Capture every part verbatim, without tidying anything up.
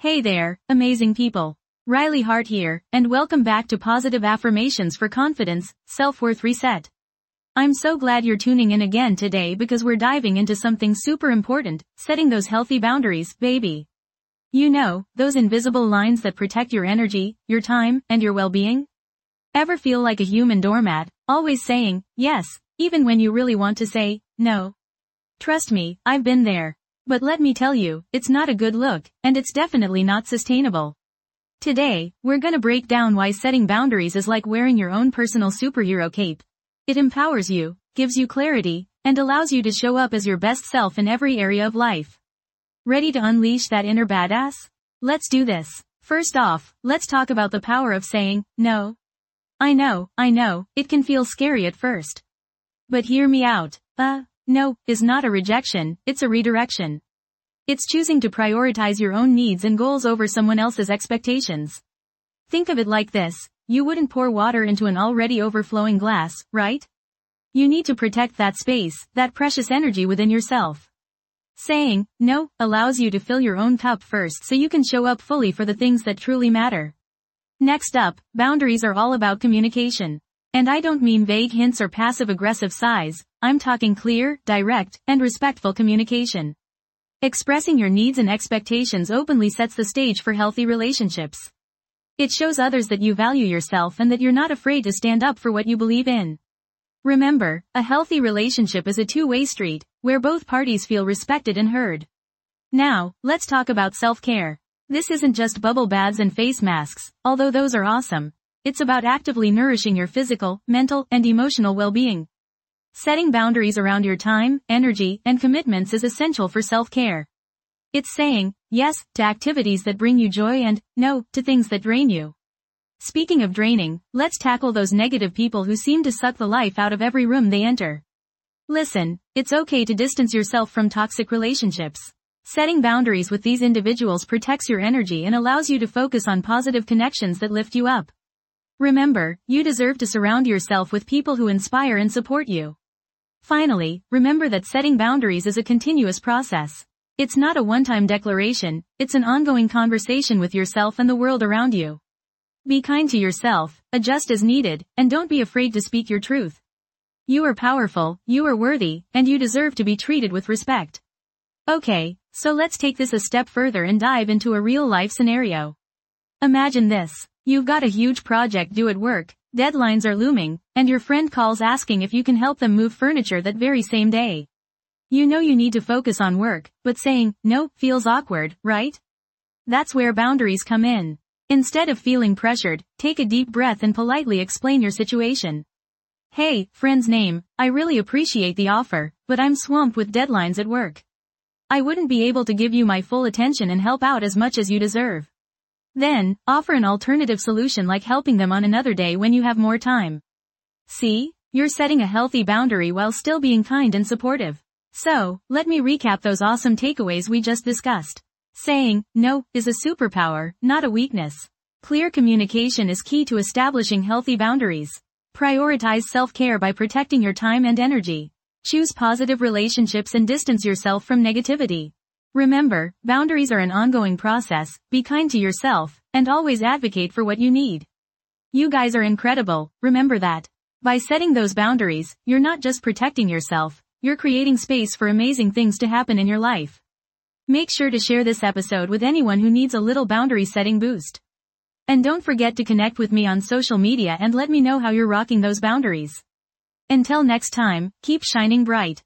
Hey there, amazing people. Riley Hart here, and welcome back to Positive Affirmations for Confidence, Self-Worth Reset. I'm so glad you're tuning in again today because we're diving into something super important, setting those healthy boundaries, baby. You know, those invisible lines that protect your energy, your time, and your well-being? Ever feel like a human doormat, always saying, yes, even when you really want to say, no? Trust me, I've been there. But let me tell you, it's not a good look, and it's definitely not sustainable. Today, we're gonna break down why setting boundaries is like wearing your own personal superhero cape. It empowers you, gives you clarity, and allows you to show up as your best self in every area of life. Ready to unleash that inner badass? Let's do this. First off, let's talk about the power of saying, no. I know, I know, it can feel scary at first. But hear me out, uh, no is not a rejection, it's a redirection. It's choosing to prioritize your own needs and goals over someone else's expectations. Think of it like this, you wouldn't pour water into an already overflowing glass, right? You need to protect that space, that precious energy within yourself. Saying, no, allows you to fill your own cup first so you can show up fully for the things that truly matter. Next up, boundaries are all about communication. And I don't mean vague hints or passive-aggressive sighs, I'm talking clear, direct, and respectful communication. Expressing your needs and expectations openly sets the stage for healthy relationships. It shows others that you value yourself and that you're not afraid to stand up for what you believe in. Remember, a healthy relationship is a two-way street, where both parties feel respected and heard. Now, let's talk about self-care. This isn't just bubble baths and face masks, although those are awesome. It's about actively nourishing your physical, mental, and emotional well-being. Setting boundaries around your time, energy, and commitments is essential for self-care. It's saying, yes, to activities that bring you joy and, no, to things that drain you. Speaking of draining, let's tackle those negative people who seem to suck the life out of every room they enter. Listen, it's okay to distance yourself from toxic relationships. Setting boundaries with these individuals protects your energy and allows you to focus on positive connections that lift you up. Remember, you deserve to surround yourself with people who inspire and support you. Finally, remember that setting boundaries is a continuous process. It's not a one-time declaration, it's an ongoing conversation with yourself and the world around you. Be kind to yourself, adjust as needed, and don't be afraid to speak your truth. You are powerful, you are worthy, and you deserve to be treated with respect. Okay, so let's take this a step further and dive into a real-life scenario. Imagine this. You've got a huge project due at work, deadlines are looming, and your friend calls asking if you can help them move furniture that very same day. You know you need to focus on work, but saying, no, feels awkward, right? That's where boundaries come in. Instead of feeling pressured, take a deep breath and politely explain your situation. Hey, friend's name, I really appreciate the offer, but I'm swamped with deadlines at work. I wouldn't be able to give you my full attention and help out as much as you deserve. Then, offer an alternative solution like helping them on another day when you have more time. See? You're setting a healthy boundary while still being kind and supportive. So, let me recap those awesome takeaways we just discussed. Saying, no, is a superpower, not a weakness. Clear communication is key to establishing healthy boundaries. Prioritize self-care by protecting your time and energy. Choose positive relationships and distance yourself from negativity. Remember, boundaries are an ongoing process, be kind to yourself, and always advocate for what you need. You guys are incredible, remember that. By setting those boundaries, you're not just protecting yourself, you're creating space for amazing things to happen in your life. Make sure to share this episode with anyone who needs a little boundary setting boost. And don't forget to connect with me on social media and let me know how you're rocking those boundaries. Until next time, keep shining bright.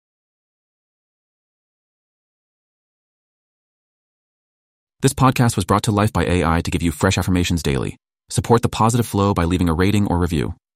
This podcast was brought to life by A I to give you fresh affirmations daily. Support the positive flow by leaving a rating or review.